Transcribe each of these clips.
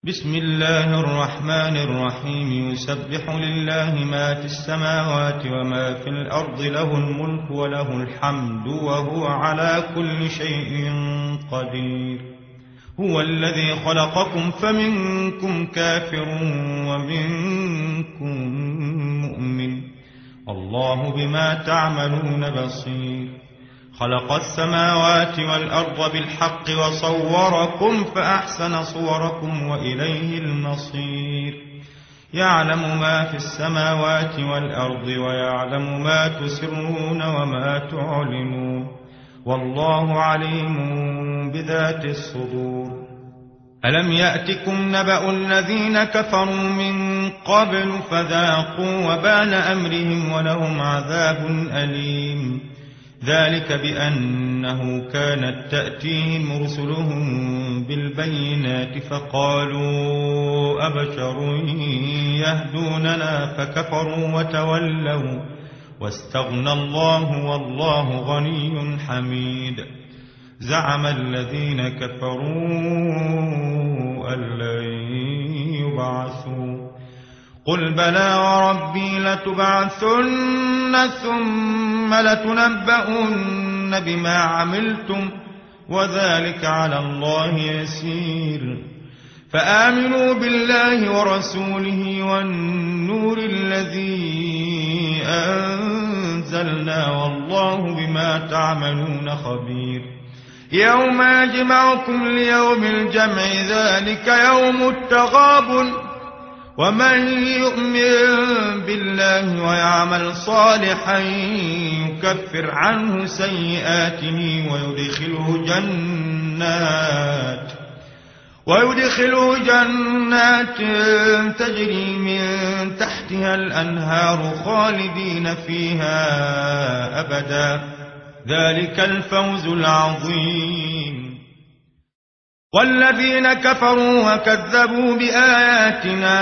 بسم الله الرحمن الرحيم. يسبح لله ما في السماوات وما في الأرض، له الملك وله الحمد وهو على كل شيء قدير. هو الذي خلقكم فمنكم كافر ومنكم مؤمن، الله بما تعملون بصير. خلق السماوات والأرض بالحق وصوركم فأحسن صوركم وإليه المصير. يعلم ما في السماوات والأرض ويعلم ما تسرون وما تعلنون، والله عليم بذات الصدور. ألم يأتكم نبأ الذين كفروا من قبل فذاقوا وبال أمرهم ولهم عذاب أليم. ذلك بأنه كانت تأتيهم رسلهم بالبينات فقالوا أبشر يهدوننا فكفروا وتولوا واستغنى الله والله غني حميد. زعم الذين كفروا أن لن يبعثوا، قل بلى وربي لتبعثن ثم لتنبؤن بما عملتم وذلك على الله يسير. فآمنوا بالله ورسوله والنور الذي أنزلنا والله بما تعملون خبير. يوم يجمعكم ليوم الجمع ذلك يوم التغابن، ومن يؤمن بالله ويعمل صالحا يكفر عنه سيئاته ويدخله جنات تجري من تحتها الأنهار خالدين فيها أبدا، ذلك الفوز العظيم. والذين كفروا وكذبوا بآياتنا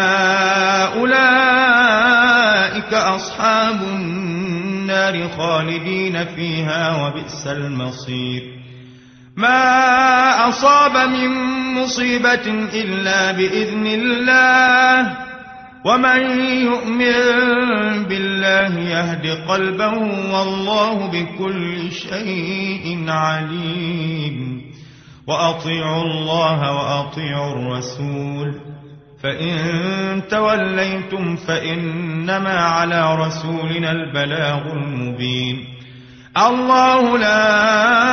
أولئك أصحاب النار خالدين فيها وبئس المصير. ما أصاب من مصيبة إلا بإذن الله، ومن يؤمن بالله يهد قلبه والله بكل شيء عليم. وأطيعوا الله وأطيعوا الرسول، فإن توليتم فإنما على رسولنا البلاغ المبين. الله لا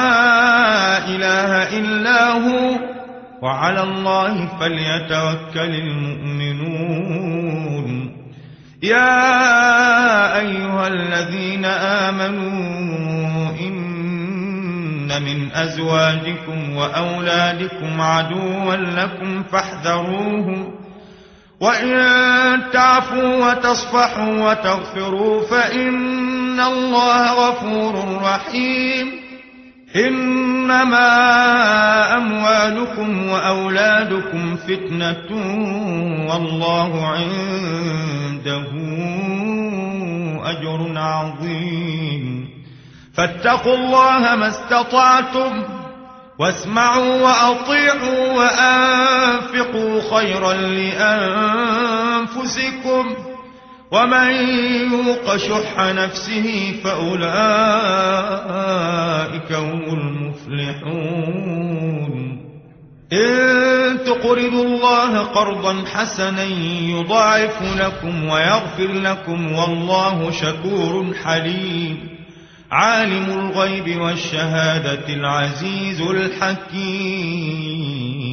إله إلا هو وعلى الله فليتوكل المؤمنون. يا أيها الذين آمنوا من أزواجكم وأولادكم عدوا لكم فاحذروهم، وإن تعفوا وتصفحوا وتغفروا فإن الله غفور رحيم. إنما أموالكم وأولادكم فتنة والله عنده أجر عظيم. فاتقوا الله ما استطعتم واسمعوا وأطيعوا وأنفقوا خيرا لأنفسكم، ومن يوق شح نفسه فأولئك هم المفلحون. إن تقرضوا الله قرضا حسنا يضاعف لكم ويغفر لكم والله شكور حليم. عالم الغيب والشهادة العزيز الحكيم.